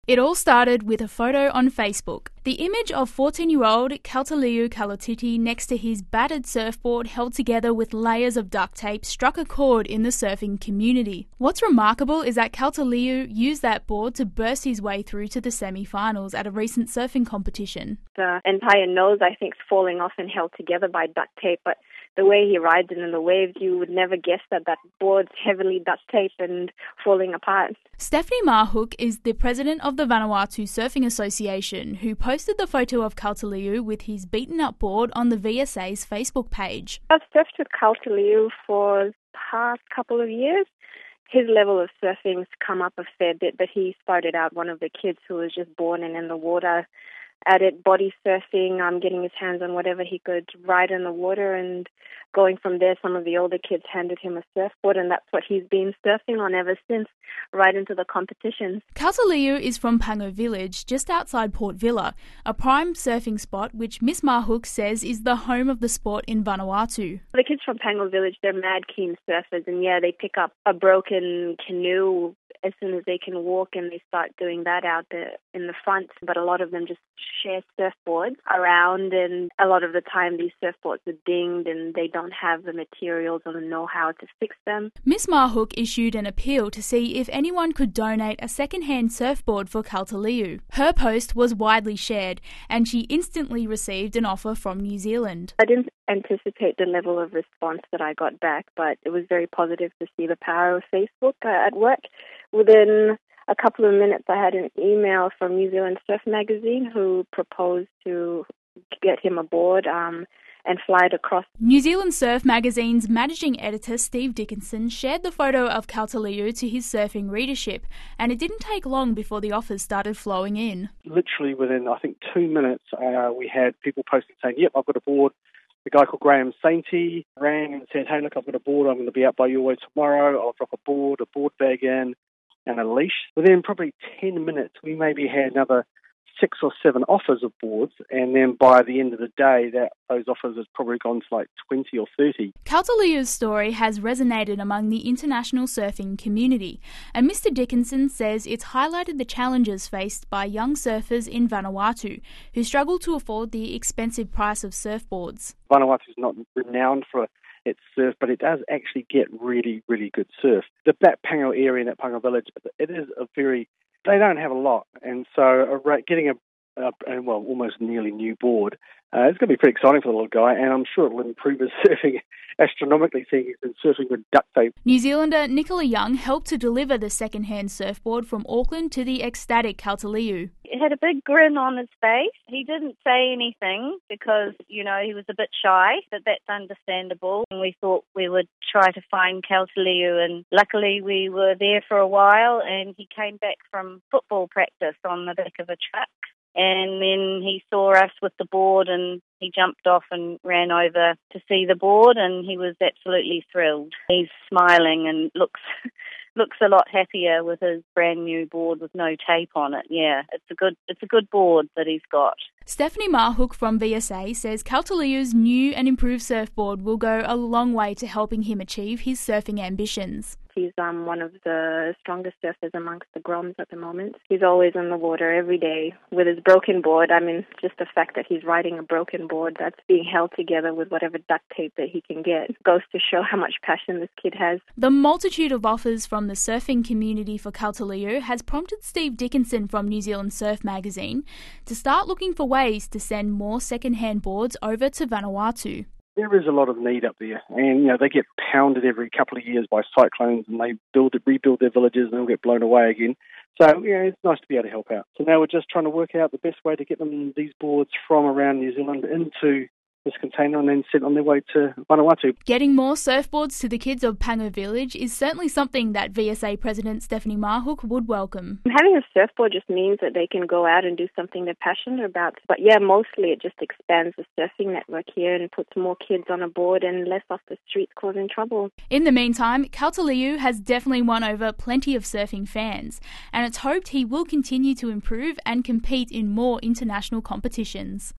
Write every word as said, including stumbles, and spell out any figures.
It all started with a photo on Facebook. The image of fourteen-year-old Kaltaliu Kalotiti next to his battered surfboard held together with layers of duct tape struck a chord in the surfing community. What's remarkable is that Kaltaliu used that board to burst his way through to the semi-finals at a recent surfing competition. The entire nose, I think, is falling off and held together by duct tape, but the way he rides it in the waves, you would never guess that that board's heavily duct taped and falling apart. Stephanie Marhook is the president of the Vanuatu Surfing Association, who posted the photo of Kaltaliu with his beaten-up board on the V S A's Facebook page. I've surfed with Kaltaliu for the past couple of years. His level of surfing's come up a fair bit, but he started out one of the kids who was just born and in the water at it, body surfing, um, getting his hands on whatever he could ride in the water, and going from there, some of the older kids handed him a surfboard, and that's what he's been surfing on ever since, right into the competitions. Kaltaliu is from Pango Village, just outside Port Vila, a prime surfing spot which Miss Marhook says is the home of the sport in Vanuatu. The kids from Pango Village, they're mad keen surfers, and yeah, they pick up a broken canoe as soon as they can walk, and they start doing that out there in the front. But a lot of them just share surfboards around, and a lot of the time these surfboards are dinged and they don't have the materials or the know-how to fix them. Miss Marhook issued an appeal to see if anyone could donate a second-hand surfboard for Kaltaliu. Her post was widely shared, and she instantly received an offer from New Zealand. I didn't anticipate the level of response that I got back, but it was very positive to see the power of Facebook uh, at work. Within a couple of minutes, I had an email from New Zealand Surf Magazine who proposed to get him aboard um, and fly it across. New Zealand Surf Magazine's managing editor Steve Dickinson shared the photo of Kaltaliu to his surfing readership, and it didn't take long before the offers started flowing in. Literally within, I think, two minutes, uh, we had people posting saying, yep, I've got a board. The guy called Graham Sainty rang and said, hey, look, I've got a board. I'm going to be out by your way tomorrow. I'll drop a board, a board bag in, and a leash. Within probably ten minutes, we maybe had another six or seven offers of boards, and then by the end of the day, that those offers has probably gone to like twenty or thirty. Kaltaliu's story has resonated among the international surfing community, and Mister Dickinson says it's highlighted the challenges faced by young surfers in Vanuatu who struggle to afford the expensive price of surfboards. Vanuatu is not renowned for its surf, but it does actually get really, really good surf. The that Pango area in that Pango Village, it is a very, they don't have a lot, and so a, getting a, a, well, almost nearly new board, uh, it's going to be pretty exciting for the little guy, and I'm sure it will improve his surfing astronomically, seeing he's been surfing with duct tape. New Zealander Nicola Young helped to deliver the second-hand surfboard from Auckland to the ecstatic Kaltaliu. He had a big grin on his face. He didn't say anything because, you know, he was a bit shy, but that's understandable. And we thought we would try to find Kaltaliu, and luckily we were there for a while, and he came back from football practice on the back of a truck. And then he saw us with the board, and he jumped off and ran over to see the board, and he was absolutely thrilled. He's smiling and looks looks a lot happier with his brand new board with no tape on it. Yeah, it's a good it's a good board that he's got. Stephanie Marhook from V S A says Kaltaliu's new and improved surfboard will go a long way to helping him achieve his surfing ambitions. He's um, one of the strongest surfers amongst the Groms at the moment. He's always in the water every day with his broken board. I mean, just the fact that he's riding a broken board that's being held together with whatever duct tape that he can get goes to show how much passion this kid has. The multitude of offers from the surfing community for Kaltaliu has prompted Steve Dickinson from New Zealand Surf Magazine to start looking for ways to send more second-hand boards over to Vanuatu. There is a lot of need up there, and you know they get pounded every couple of years by cyclones, and they build rebuild their villages, and they'll get blown away again. So yeah, it's nice to be able to help out. So now we're just trying to work out the best way to get them these boards from around New Zealand into this container and then sent on their way to Vanuatu. Getting more surfboards to the kids of Pango Village is certainly something that V S A President Stephanie Marhook would welcome. Having a surfboard just means that they can go out and do something they're passionate about. But yeah, mostly it just expands the surfing network here and puts more kids on a board and less off the streets causing trouble. In the meantime, Kaltaliu has definitely won over plenty of surfing fans, and it's hoped he will continue to improve and compete in more international competitions.